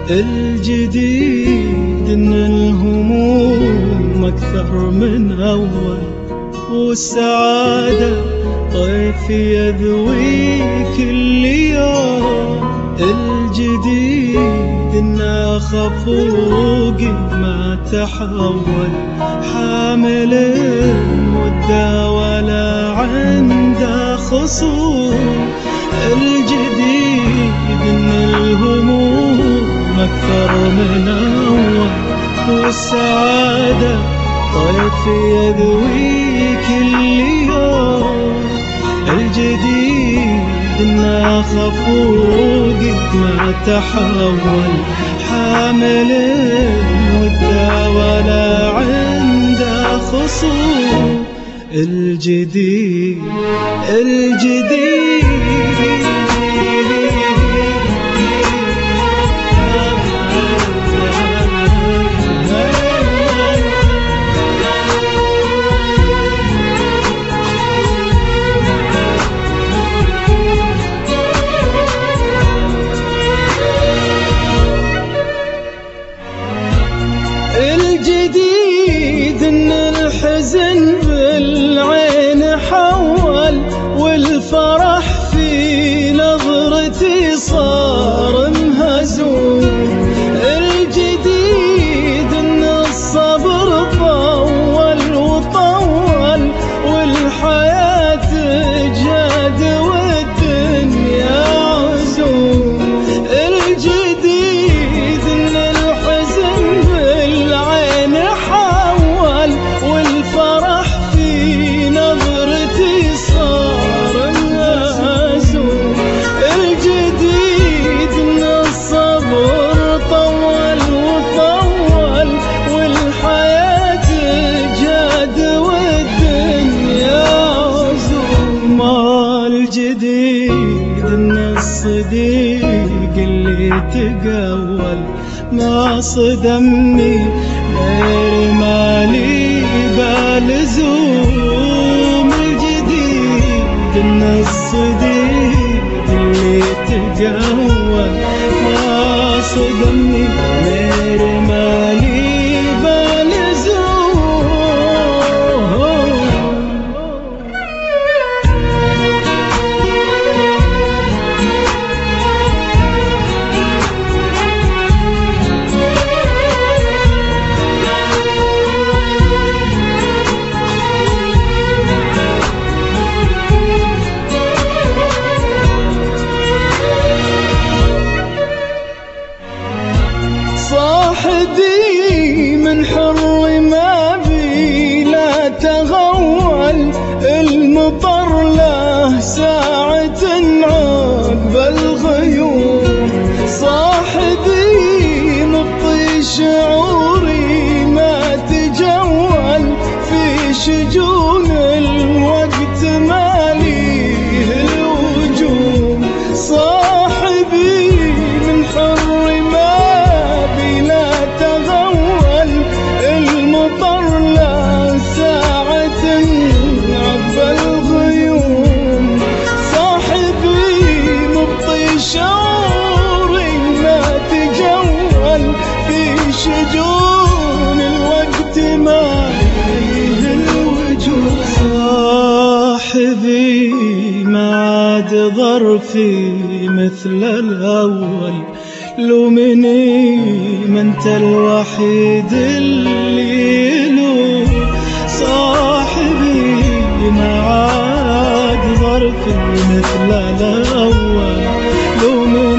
الجديد إن الهموم أكثر من أول، والسعادة طيف يذوي كل يوم. الجديد إن أخاف فوقي ما تحول، حامل المدة ولا عنده خصوم. الجديد إن الهموم أكثر من أول، والسعادة طيف يذوي كل يوم. الجديد إن أخاف فوقي ما تحول، حامل المدة ولا عنده خصوم. الجديد الجديد إن الحزن بالعين حول، والفرح في نظرتي صار مهزوم. الجديد إن الصبر طول وطول، والحياة جاد والدنيا عزوم. الجديد إن الحزن بالعين حول، والفرح في نظرتي صار مهزوم. الجديد إن الصبر طول وطول، والحياة جاد والدنيا عزوم. الجديد إن الصديق اللي تقول ما صدمني غير ما لي بلزوم. الجديد إن الصديق اللي تقول ما صدمني غير ما لي بلزوم. صاحبي من حر ما بي لا تغول، المطر له ساعة عقب الغيوم. صاحبي نبطي شعوري ما تجول، في شجون الوقت ما ليه الوجوم. صاحبي من حر ما المطر لا ساعة عقب الغيوم. صاحبي مبطي شعوري ما تجول، في شجون الوقت ما ليه الوجوه. صاحبي ما عاد ظرفي مثل الأول، لومني ما انت الوحيد اللي له. صاحبي ما عاد ظرفي مثل الأول، لومني